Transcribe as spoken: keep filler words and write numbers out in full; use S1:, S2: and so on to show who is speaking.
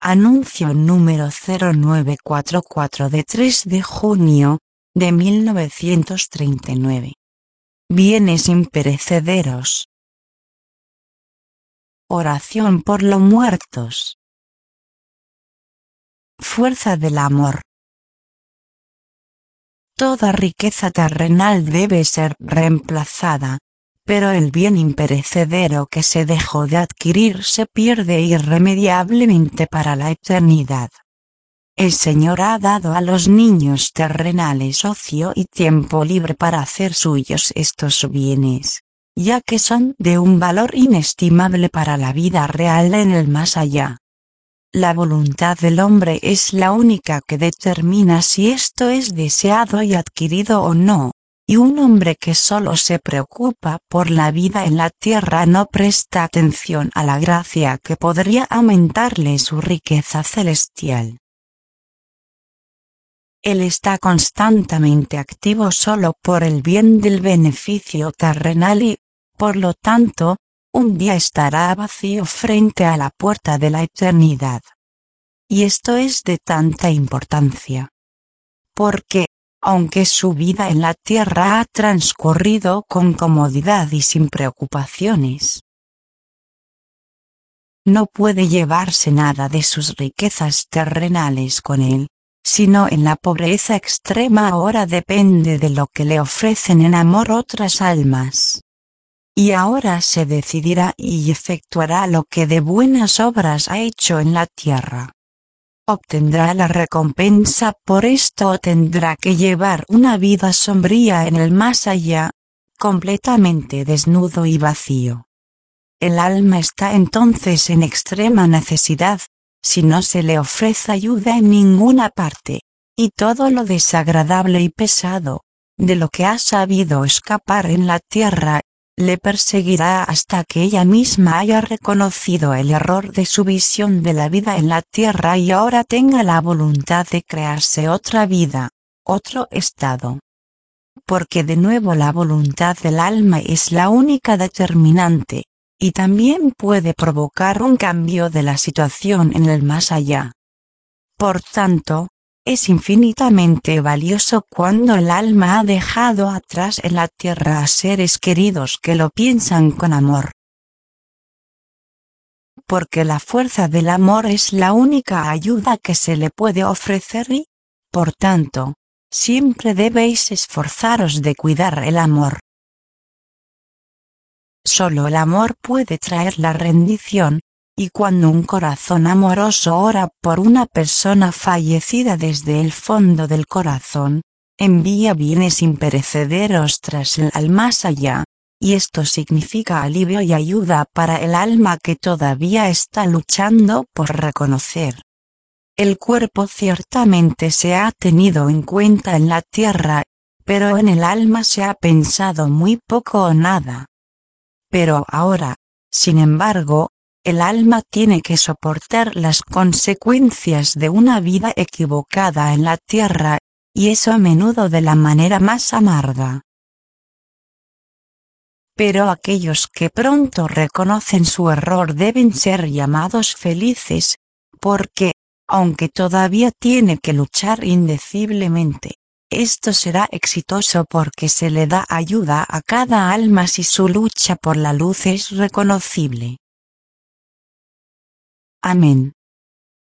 S1: Anuncio número cero nueve cuatro cuatro de tres de junio de mil novecientos treinta y nueve. Bienes imperecederos. Oración por los muertos. Fuerza del amor. Toda riqueza terrenal debe ser reemplazada, pero el bien imperecedero que se dejó de adquirir se pierde irremediablemente para la eternidad. El Señor ha dado a los niños terrenales ocio y tiempo libre para hacer suyos estos bienes, ya que son de un valor inestimable para la vida real en el más allá. La voluntad del hombre es la única que determina si esto es deseado y adquirido o no, y un hombre que solo se preocupa por la vida en la tierra no presta atención a la gracia que podría aumentarle su riqueza celestial. Él está constantemente activo solo por el bien del beneficio terrenal y, por lo tanto, un día estará vacío frente a la puerta de la eternidad. Y esto es de tanta importancia. Porque, aunque su vida en la tierra ha transcurrido con comodidad y sin preocupaciones, no puede llevarse nada de sus riquezas terrenales con él, sino en la pobreza extrema ahora depende de lo que le ofrecen en amor otras almas. Y ahora se decidirá y efectuará lo que de buenas obras ha hecho en la tierra. Obtendrá la recompensa por esto o tendrá que llevar una vida sombría en el más allá, completamente desnudo y vacío. El alma está entonces en extrema necesidad, si no se le ofrece ayuda en ninguna parte, y todo lo desagradable y pesado, de lo que ha sabido escapar en la tierra, le perseguirá hasta que ella misma haya reconocido el error de su visión de la vida en la tierra y ahora tenga la voluntad de crearse otra vida, otro estado. Porque de nuevo la voluntad del alma es la única determinante, y también puede provocar un cambio de la situación en el más allá. Por tanto, es infinitamente valioso cuando el alma ha dejado atrás en la tierra a seres queridos que lo piensan con amor. Porque la fuerza del amor es la única ayuda que se le puede ofrecer y, por tanto, siempre debéis esforzaros de cuidar el amor. Solo el amor puede traer la rendición, y cuando un corazón amoroso ora por una persona fallecida desde el fondo del corazón, envía bienes imperecederos tras el al más allá, y esto significa alivio y ayuda para el alma que todavía está luchando por reconocer. El cuerpo ciertamente se ha tenido en cuenta en la tierra, pero en el alma se ha pensado muy poco o nada. Pero ahora, sin embargo, el alma tiene que soportar las consecuencias de una vida equivocada en la tierra, y eso a menudo de la manera más amarga. Pero aquellos que pronto reconocen su error deben ser llamados felices, porque, aunque todavía tiene que luchar indeciblemente, esto será exitoso porque se le da ayuda a cada alma si su lucha por la luz es reconocible. Amén.